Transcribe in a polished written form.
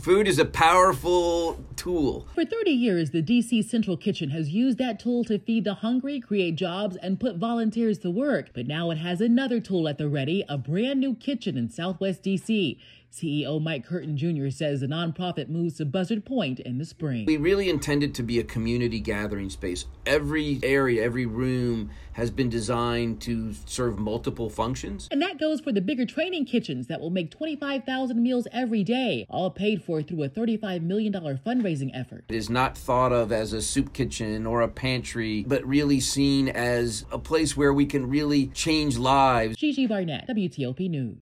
Food is a powerful tool. For 30 years, the D.C. Central Kitchen has used that tool to feed the hungry, create jobs, and put volunteers to work. But now it has another tool at the ready, a brand new kitchen in Southwest D.C. CEO Mike Curtin Jr. says the nonprofit moves to Buzzard Point in the spring. We really intended to be a community gathering space. Every area, every room has been designed to serve multiple functions. And that goes for the bigger training kitchens that will make 25,000 meals every day, all paid for through a $35 million fundraising effort. It is not thought of as a soup kitchen or a pantry, but really seen as a place where we can really change lives. Gigi Barnett, WTOP News.